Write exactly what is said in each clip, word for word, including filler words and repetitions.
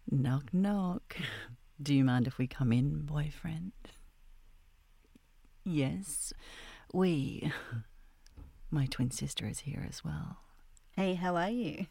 Knock, knock. Do you mind if we come in, boyfriend? Yes, we. My twin sister is here as well. Hey, how are you?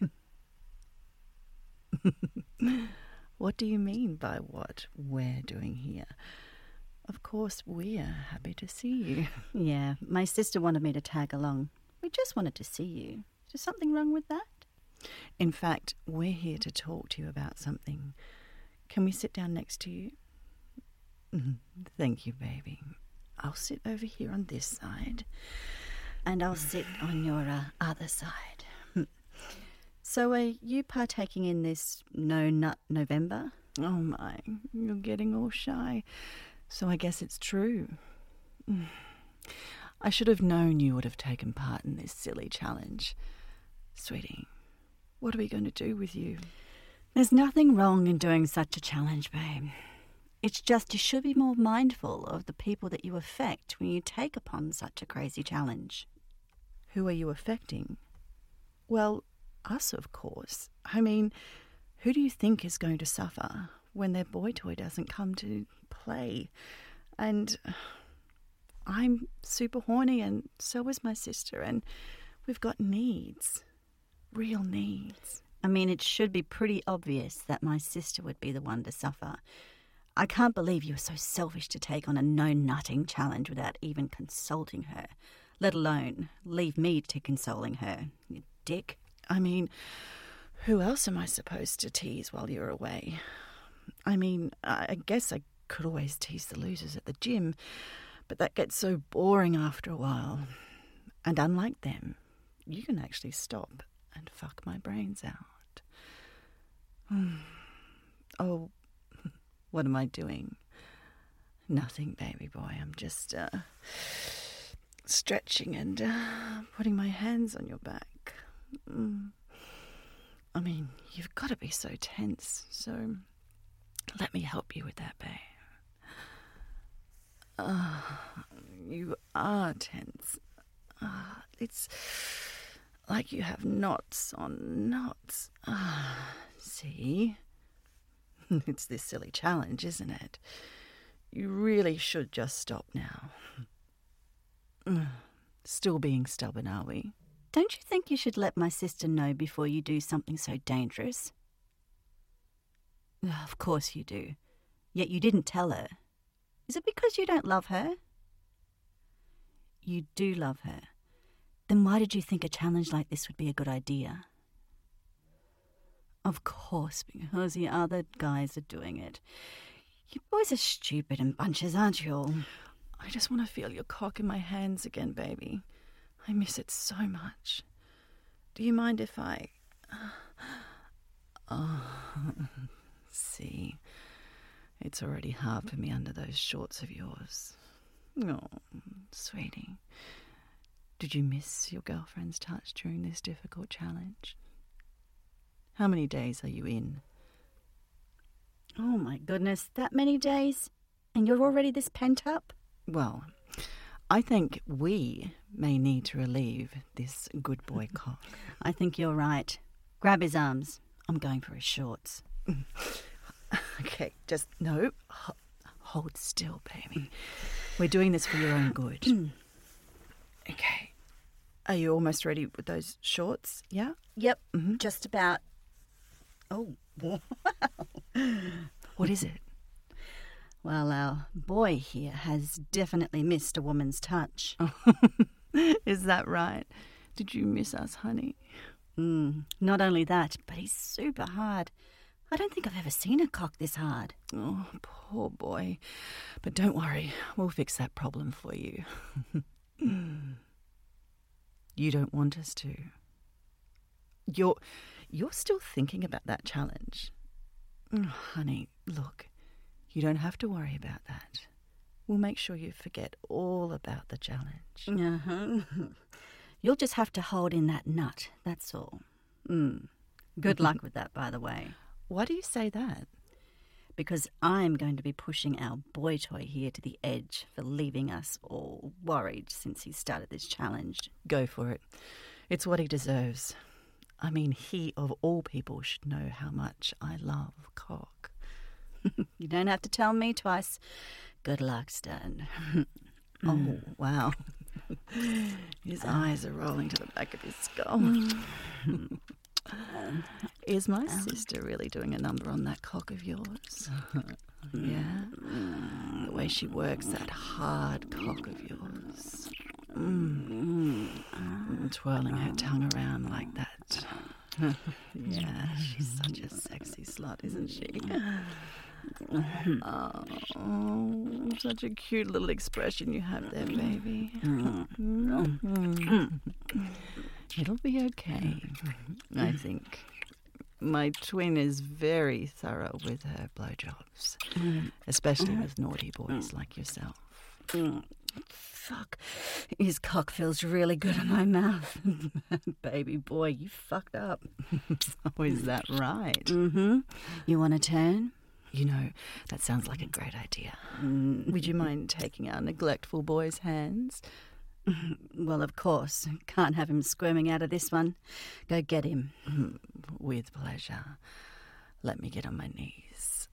What do you mean by what we're doing here? Of course, we're happy to see you. Yeah, my sister wanted me to tag along. We just wanted to see you. Is there something wrong with that? In fact, we're here to talk to you about something. Can we sit down next to you? Thank you, baby. I'll sit over here on this side. And I'll sit on your uh, other side. So are you partaking in this No Nut November? Oh my, you're getting all shy. So I guess it's true. I should have known you would have taken part in this silly challenge. Sweetie, what are we going to do with you? There's nothing wrong in doing such a challenge, babe. It's just you should be more mindful of the people that you affect when you take upon such a crazy challenge. Who are you affecting? Well, us, of course. I mean, who do you think is going to suffer when their boy toy doesn't come to play? And I'm super horny, and so is my sister, and we've got needs. Real needs. I mean, it should be pretty obvious that my sister would be the one to suffer. I can't believe you were so selfish to take on a no-nutting challenge without even consulting her, let alone leave me to consoling her, you dick. I mean, who else am I supposed to tease while you're away? I mean, I guess I could always tease the losers at the gym, but that gets so boring after a while. And unlike them, you can actually stop and fuck my brains out. Oh, what am I doing? Nothing, baby boy. I'm just uh, stretching and uh, putting my hands on your back. Mm. I mean, you've got to be so tense, so let me help you with that, babe. Uh, you are tense. Uh, it's like you have knots on knots. Uh, see? It's this silly challenge, isn't it? You really should just stop now. Still being stubborn, are we? Don't you think you should let my sister know before you do something so dangerous? Of course you do. Yet you didn't tell her. Is it because you don't love her? You do love her. Then why did you think a challenge like this would be a good idea? Of course, because the other guys are doing it. You boys are stupid in bunches, aren't you all? I just want to feel your cock in my hands again, baby. I miss it so much. Do you mind if I... Oh, see, it's already hard for me under those shorts of yours. Oh, sweetie. Did you miss your girlfriend's touch during this difficult challenge? How many days are you in? Oh my goodness, that many days? And you're already this pent up? Well, I think we may need to relieve this good boy cock. I think you're right. Grab his arms. I'm going for his shorts. Okay, just no. Hold still, baby. We're doing this for your own good. Okay. Are you almost ready with those shorts? Yeah? Yep, Mm-hmm. just about. Oh, wow. What is it? Well, our boy here has definitely missed a woman's touch. Is that right? Did you miss us, honey? Mm, not only that, but he's super hard. I don't think I've ever seen a cock this hard. Oh, poor boy. But don't worry, we'll fix that problem for you. You don't want us to. You're, you're still thinking about that challenge. Oh, honey, look, you don't have to worry about that. We'll make sure you forget all about the challenge. Uh-huh. You'll just have to hold in that nut, that's all. Mm. Good luck with that, by the way. Why do you say that? Because I'm going to be pushing our boy toy here to the edge for leaving us all worried since he started this challenge. Go for it. It's what he deserves. I mean, he of all people should know how much I love cock. You don't have to tell me twice. Good luck, Stan. Oh, wow. His eyes are rolling to the back of his skull. Is my sister really doing a number on that cock of yours? Yeah? The way she works that hard cock of yours. Mm. Twirling her tongue around like that. Yeah, she's such a sexy slut, isn't she? Oh, such a cute little expression you have there, baby. It'll be okay, I think. My twin is very thorough with her blowjobs, especially with naughty boys like yourself. Fuck. His cock feels really good in my mouth. Baby boy, you fucked up. Oh, is that right? Mm-hmm. You want to turn? You know, that sounds like a great idea. Mm. Would you mind taking our neglectful boy's hands? Well, of course. Can't have him squirming out of this one. Go get him. With pleasure. Let me get on my knees.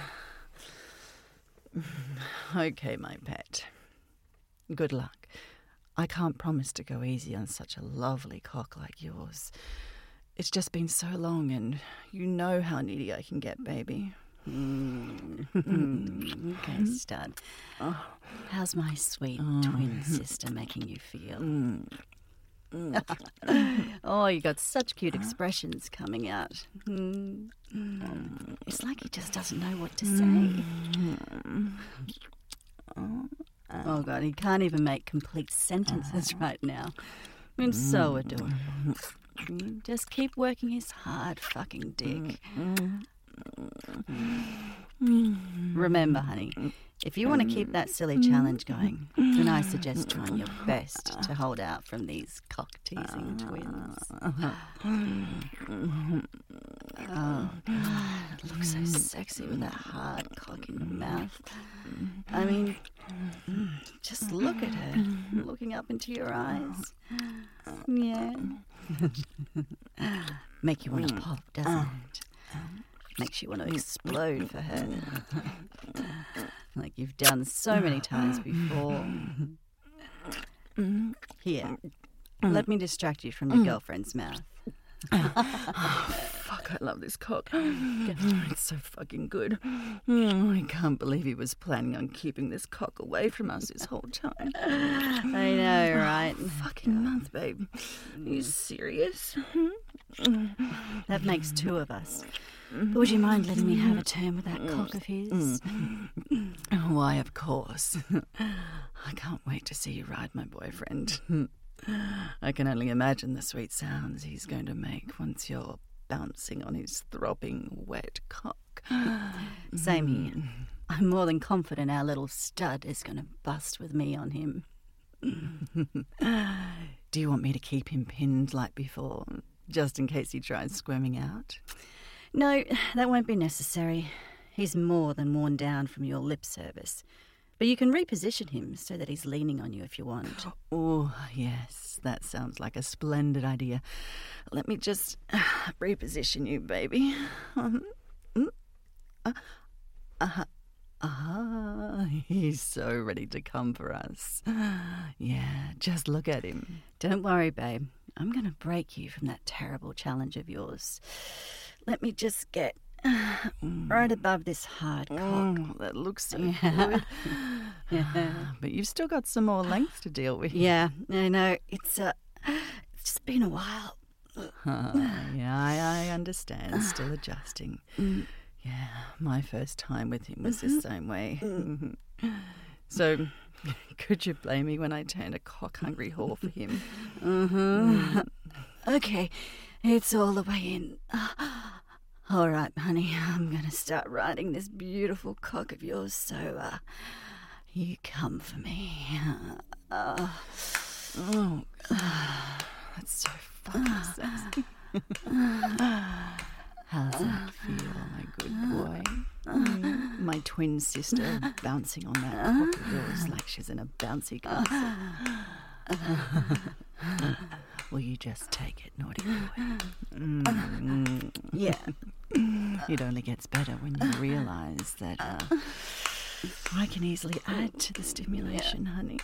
Okay, my pet. Good luck. I can't promise to go easy on such a lovely cock like yours. It's just been so long and you know how needy I can get, baby. Mm. Mm. Okay, stud. Oh. How's my sweet oh. twin sister making you feel? Mm. Mm. Oh, you got such cute expressions coming out. Mm. Mm. It's like he just doesn't know what to say. Mm. Oh. Oh, God, he can't even make complete sentences right now. It's so adorable. Just keep working his hard fucking dick. Remember, honey, if you want to keep that silly challenge going, then I suggest trying your best to hold out from these cock-teasing twins. Oh, God, it looks so sexy with that hard cock in your mouth. I mean, just look at her, looking up into your eyes. Yeah. Make you want to pop, doesn't it? Makes you want to explode for her. Like you've done so many times before. Here, let me distract you from your girlfriend's mouth. Oh, fuck, I love this cock. It's so fucking good. Oh, I can't believe he was planning on keeping this cock away from us this whole time. I know, right? Oh, fucking month, babe. Are you serious? That makes two of us. But would you mind letting me have a turn with that cock of his? Why, of course. I can't wait to see you ride my boyfriend. I can only imagine the sweet sounds he's going to make once you're bouncing on his throbbing, wet cock. Same here. I'm more than confident our little stud is going to bust with me on him. Do you want me to keep him pinned like before, just in case he tries squirming out? No, that won't be necessary. He's more than worn down from your lip service. But you can reposition him so that he's leaning on you if you want. Oh, yes, that sounds like a splendid idea. Let me just uh, reposition you, baby. Um, uh, uh, uh, he's so ready to come for us. Yeah, just look at him. Don't worry, babe. I'm going to break you from that terrible challenge of yours. Let me just get uh, right above this hard cock. Oh, that looks so good. Yeah. But you've still got some more length to deal with. Yeah, I know. It's, uh, it's just been a while. Uh, yeah, I, I understand. Still adjusting. Mm. Yeah, my first time with him was mm-hmm. the same way. Mm-hmm. So, could you blame me when I turned a cock-hungry whore for him? Mm-hmm. Mm. Okay, it's all the way in. All right, honey, I'm going to start riding this beautiful cock of yours, so uh, you come for me. Uh, oh, that's so fucking sexy. How's that feel, my good boy? Mm, my twin sister bouncing on that cock of yours like she's in a bouncy castle. Will you just take it, naughty boy? Mm. Yeah. It only gets better when you realise that uh, I can easily add to the stimulation, honey.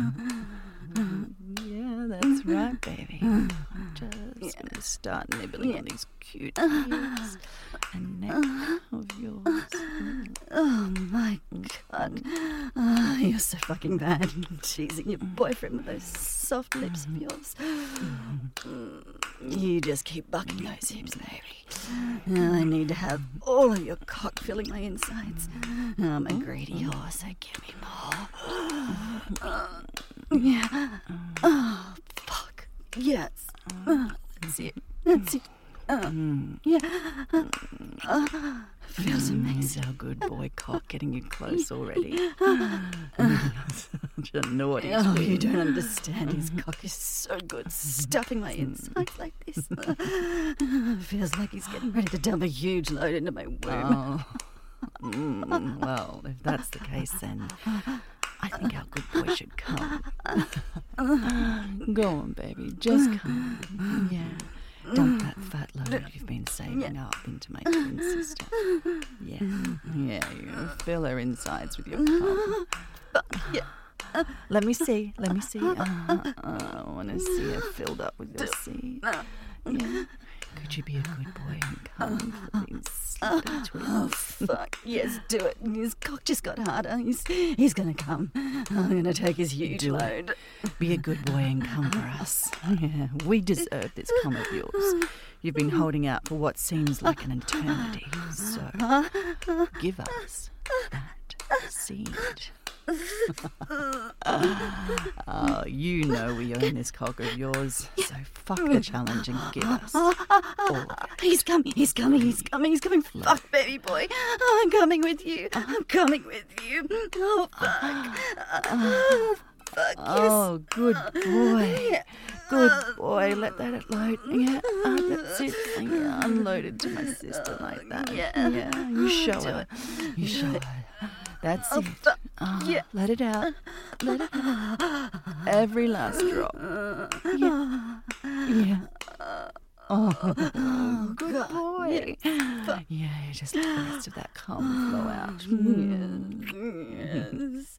Yeah, that's right, baby. I'm just going to start nibbling on these cute ears and neck of yours. Oh, my God. Oh, you're so fucking bad. Teasing your boyfriend with those soft lips of yours. You just keep bucking those hips, baby. I need to have all of your cock filling my insides. I'm a greedy horse, so give me more. Yeah. Oh, fuck. Yes. That's it. That's it. Uh, yeah. Uh, feels amazing. Is our good boy cock getting you close already? Such a naughty Oh, twin. you don't understand. His cock is so good, stuffing my insides like this. Feels like he's getting ready to dump a huge load into my womb. Oh. Mm, well, if that's the case, then I think our good boy should come. Go on, baby, just come. Yeah. Dump that fat load you've been saving up into my twin sister. Yeah. Yeah, you're going to fill her insides with your cum. Yeah. Let me see. Let me see. Uh, uh, I want to see her filled up with your seed. Yeah. Could you be a good boy and come for these little twins? Oh, fuck. Yes, do it. His cock just got harder. He's, he's going to come. I'm going to take his huge Do load. it. Be a good boy and come for us. Yeah, we deserve this cum of yours. You've been holding out for what seems like an eternity. So give us that seed. Oh, you know we own this cock of yours, so fuck the challenge and give us all of it. He's coming, he's coming, he's coming, he's coming. Fuck, baby boy. I'm coming with you. I'm coming with you. Oh, fuck. Oh, fuck, yes. Oh, good boy. Good boy. Let that load. Yeah, oh, that's it. Yeah, unload it to my sister like that. Yeah. Yeah, you show her. You show her. That's it. Oh, Yeah. Let it out. Let it out. Every last drop. Yeah. Yeah. Oh, good boy. Yeah, you just let the rest of that cum flow out. Yes.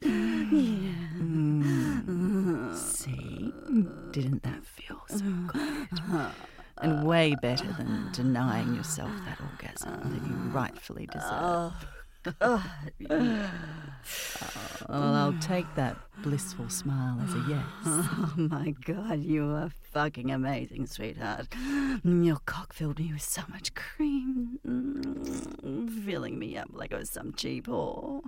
Mm. See? Didn't that feel so good? And way better than denying yourself that orgasm that you rightfully deserve. Oh, Well, I'll take that blissful smile as a yes. oh my God, you are fucking amazing, sweetheart. Your cock filled me with so much cream, mm, filling me up like I was some cheap whore.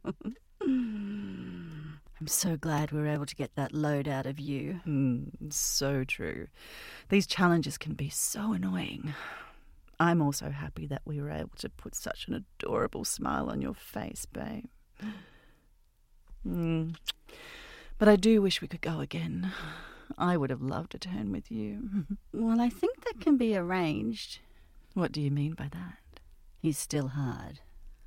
I'm so glad we were able to get that load out of you. Mm, so true. These challenges can be so annoying. I'm also happy that we were able to put such an adorable smile on your face, babe. Mm. But I do wish we could go again. I would have loved to turn with you. Well, I think that can be arranged. What do you mean by that? He's still hard.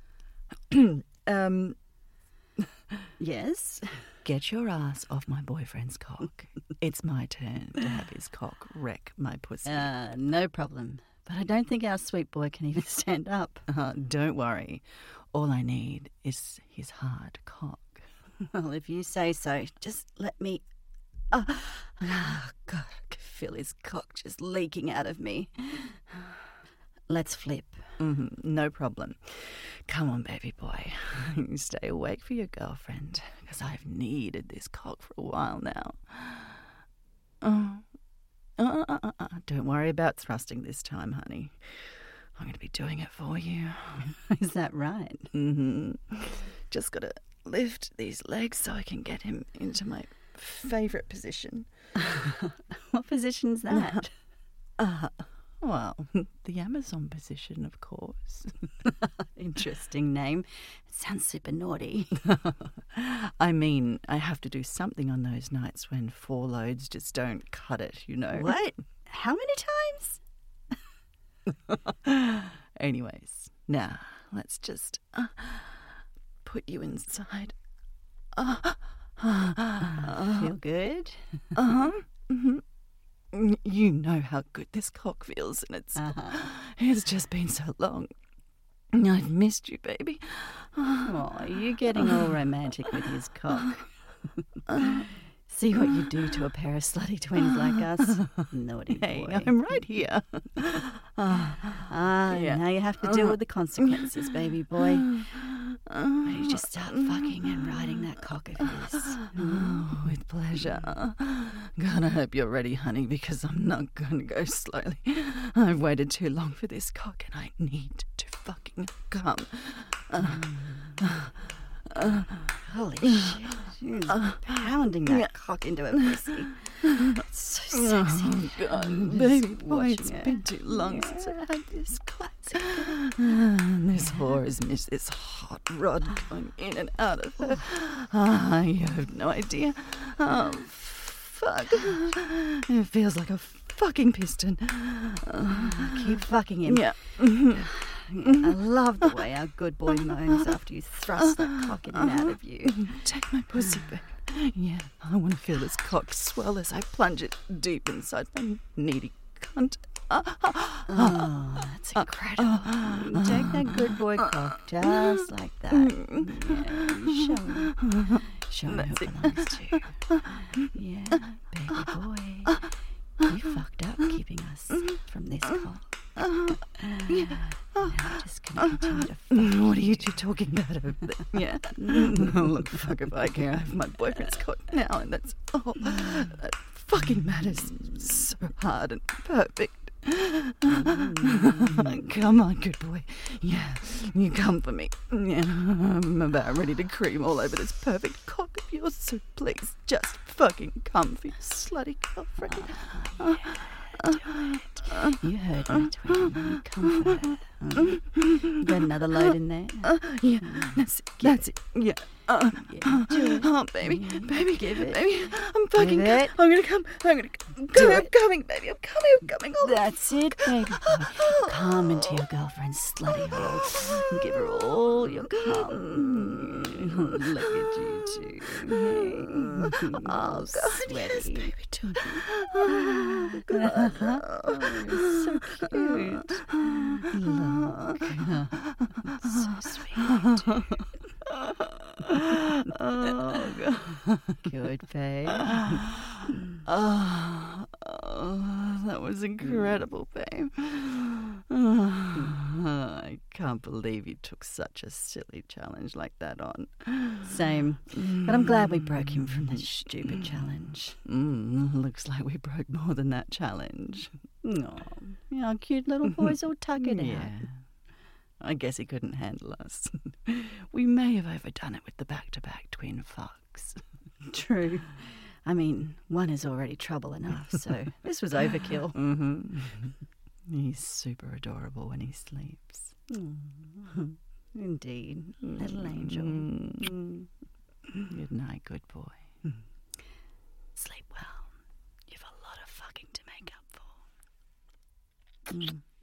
um, Yes? Get your ass off my boyfriend's cock. It's my turn to have his cock wreck my pussy. Uh, no problem. But I don't think our sweet boy can even stand up. Uh, don't worry. All I need is his hard cock. Well, if you say so, just let me... Oh, oh, God, I can feel his cock just leaking out of me. Let's flip. Mm-hmm, no problem. Come on, baby boy. Stay awake for your girlfriend, because I've needed this cock for a while now. Oh. Uh, uh, uh, uh. Don't worry about thrusting this time, honey. I'm going to be doing it for you. Is that right? Mm-hmm. Just got to lift these legs so I can get him into my favourite position. What position's that? Uh, well, the Amazon position, of course. Interesting name. It sounds super naughty. I mean, I have to do something on those nights when four loads just don't cut it, you know. What? How many times? Anyways, now let's just uh, put you inside. Uh, uh, Feel good? uh-huh. Mm-hmm. You know how good this cock feels, and it's Uh-huh. it's just been so long. I've missed you, baby. Oh, you're getting all romantic with his cock. See what you do to a pair of slutty twins like us. Naughty Hey, boy. I'm right here. Ah, Yeah. now you have to deal with the consequences, baby boy. Why don't you just start fucking and riding that cock of his? Oh, with pleasure. God, I hope you're ready, honey, because I'm not going to go slowly. I've waited too long for this cock, and I need to fucking come. Holy shit. She's pounding that cock into her pussy. It's so sexy. Oh, God, I'm baby just boy, it's watching it. been too long since I had this cock. And this whore has missed this hot rod going in and out of her. Ah, you have no idea. Oh, fuck. It feels like a fucking piston. Keep fucking him. Yeah. I love the way our good boy moans after you thrust that cock in and out of you. Take my pussy back. Yeah, I want to feel this cock swell as I plunge it deep inside my needy cunt. Oh, that's incredible. Take that good boy cock just like that. Yeah, show him. Show him who it belongs to. Yeah, baby boy. You fucked up keeping us from this cock. Now we're just going to continue to fuck. What are you two talking about over there? Yeah. Look, fuck if I care. I have my boyfriend's cock now, and that's all that fucking matters. So hard and perfect. Come on, good boy. Yeah, you come for me. Yeah, I'm about ready to cream all over this perfect cock of yours, so please just fucking come for your slutty girlfriend. Oh, yeah, do it. You heard me, twin. Come for her. Mm. Got another load in there? Uh, yeah, that's it. That's it. Yeah. Uh, Yeah, do it. oh, baby, baby, Give it. baby, I'm fucking. Give it. I'm gonna come. I'm gonna come. Do I'm it. coming, baby. I'm coming. I'm coming. Oh, That's it, baby boy. Come into your girlfriend's slutty hole and give her all your cum. Look at you two. Hey. oh All God, yes, sweaty. baby, do it. Oh, God. Oh, so cute. Look. So sweet. Oh, God. Good, babe. Oh, oh, that was incredible, babe. Oh, I can't believe you took such a silly challenge like that on. Same. But I'm glad we broke him from this stupid challenge. Mm, looks like we broke more than that challenge. Oh, our cute little boys all tuckered out. Yeah. I guess he couldn't handle us. We may have overdone it with the back-to-back twin fucks. True. I mean, one is already trouble enough, so this was overkill. Mm-hmm. He's super adorable when he sleeps. Mm. Indeed. Little angel. Mm. Good night, good boy. Sleep well. You've a lot of fucking to make up for. Mm.